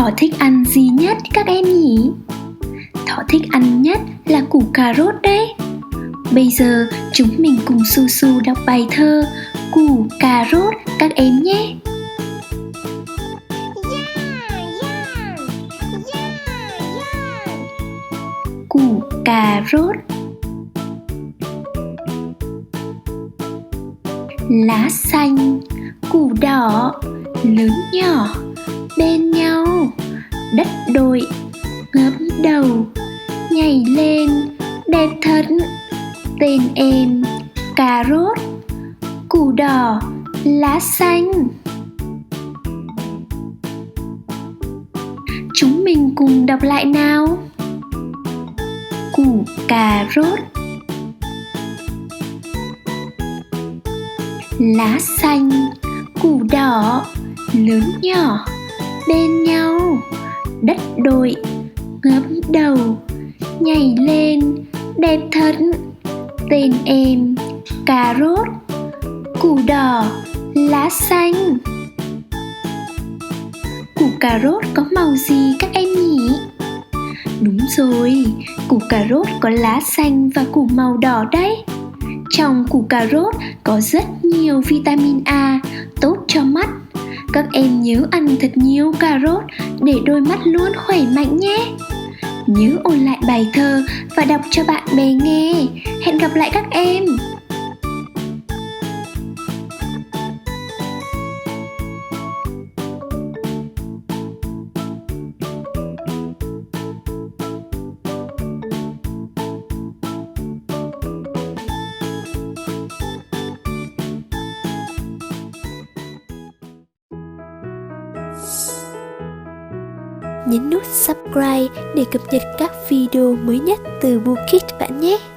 Thỏ thích ăn gì nhất các em nhỉ? Thỏ thích ăn nhất là củ cà rốt đấy. Bây giờ chúng mình cùng Su Su đọc bài thơ Củ cà rốt các em nhé. Củ cà rốt. Lá xanh, củ đỏ, lớn nhỏ bên nhau, đất đội ngấm đầu, nhảy lên đẹp thật. Tên em cà rốt, củ đỏ, lá xanh. Chúng mình cùng đọc lại nào. Củ cà rốt. Lá xanh, củ đỏ, lớn nhỏ bên nhau, đất đội ngấm đầu, nhảy lên đẹp thật. Tên em cà rốt, củ đỏ, lá xanh. Củ cà rốt có màu gì các em nhỉ? Đúng rồi, củ cà rốt có lá xanh và củ màu đỏ đấy. Trong củ cà rốt có rất nhiều vitamin A tốt cho mắt. Các em nhớ ăn thật nhiều cà rốt để đôi mắt luôn khỏe mạnh nhé. Nhớ ôn lại bài thơ và đọc cho bạn bè nghe. Hẹn gặp lại các em. Nhấn nút subscribe để cập nhật các video mới nhất từ BooKids bạn nhé.